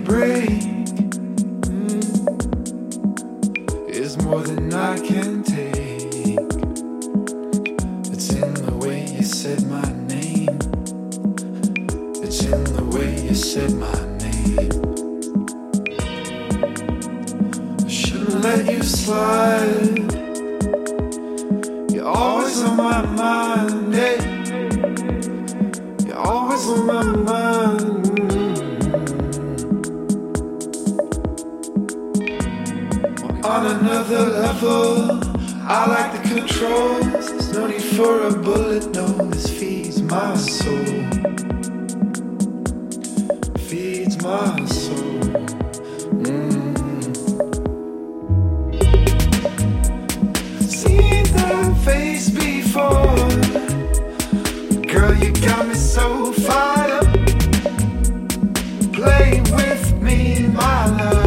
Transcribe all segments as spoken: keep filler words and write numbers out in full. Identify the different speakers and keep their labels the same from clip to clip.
Speaker 1: break mm, is more than I can take. It's in the way you said my name. It's in the way you said my name. I shouldn't let you slide. You're always on my mind, yeah. You're always on my mind. On another level, I like the controls. There's no need for a bullet, no, this feeds my soul. Feeds my soul. Mm. Seen that face before. Girl, you got me so fired up. Play with me, my love.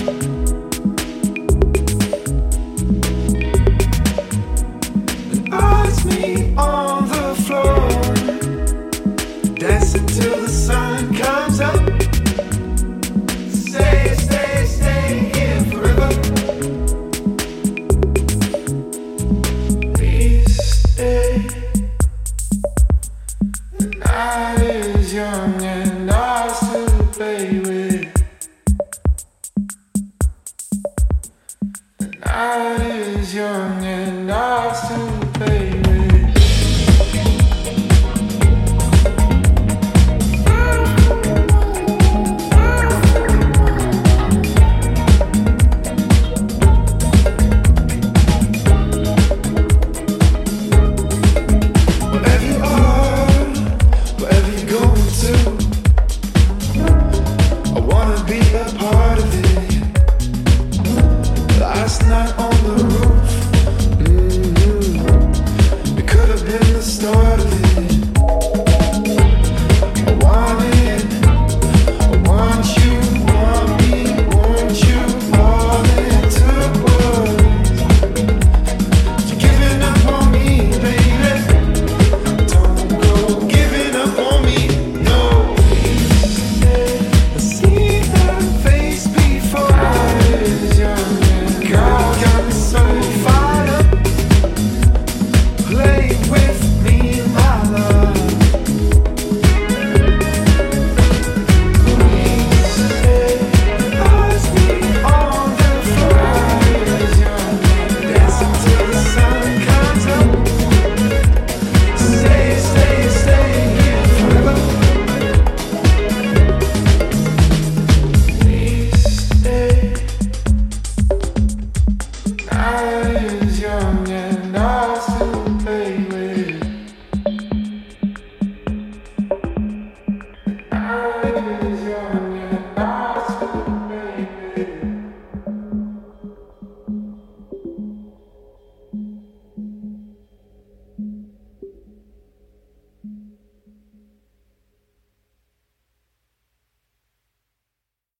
Speaker 1: Me on the floor, dancing till the sun comes up. Stay, stay, stay here forever. Please stay. The night is young and ours to play with. The night is young and ours to play with. Last night on the roof.